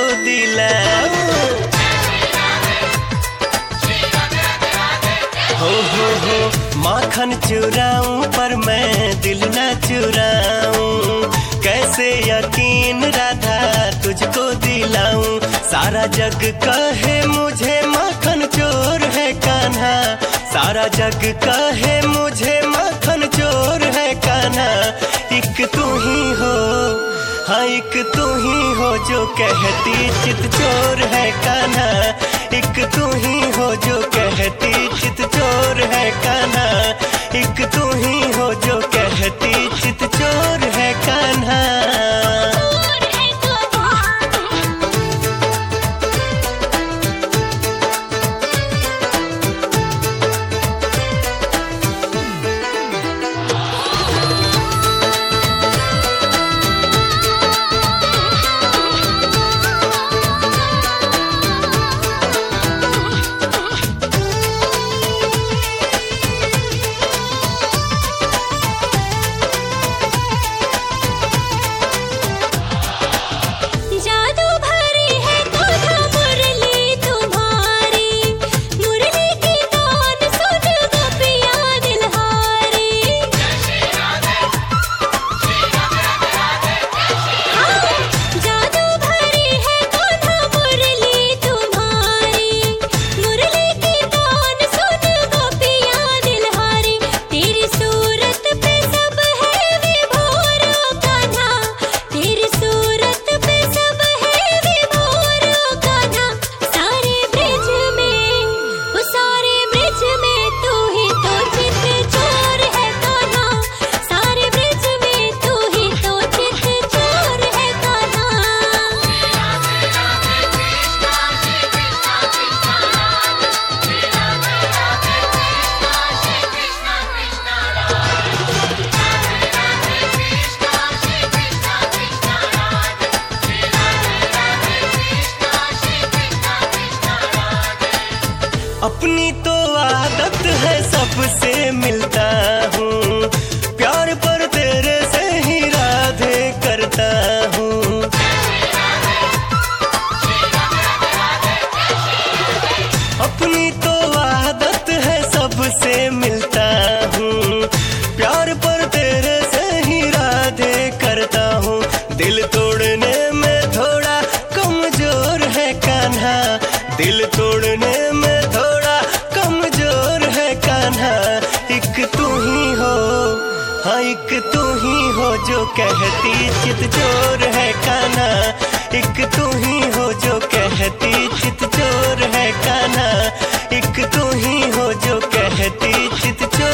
दिलाऊं। हो माखन चुराऊं पर मैं दिल न चुराऊं। कैसे यकीन राधा तुझको दिलाऊं। सारा जग कहे मुझे माखन चोर है कान्हा। सारा जग कहे मुझे माखन चोर है कान्हा। एक तू ही हो, हाँ एक तू ही हो जो कहती चित चोर है कान्हा। एक तू ही हो जो कहती चित चोर है कान्हा। एक तू ही हो जो कहती चित चोर है कान्हा। अपनी तो आदत है सबसे मिलता हूँ। प्यार पर तेरे से ही राधे करता हूँ। अपनी तो आदत है सबसे मिलता हूँ। प्यार पर तेरे से ही राधे करता हूँ। दिल तोड़ने में थोड़ा कमजोर है कान्हा। दिल तोड़ने में एक तू ही हो, हाँ एक तू ही हो जो कहती चित चोर है कान्हा। एक तू ही हो जो कहती चित चोर है कान्हा। एक तू ही हो जो कहती चित चोर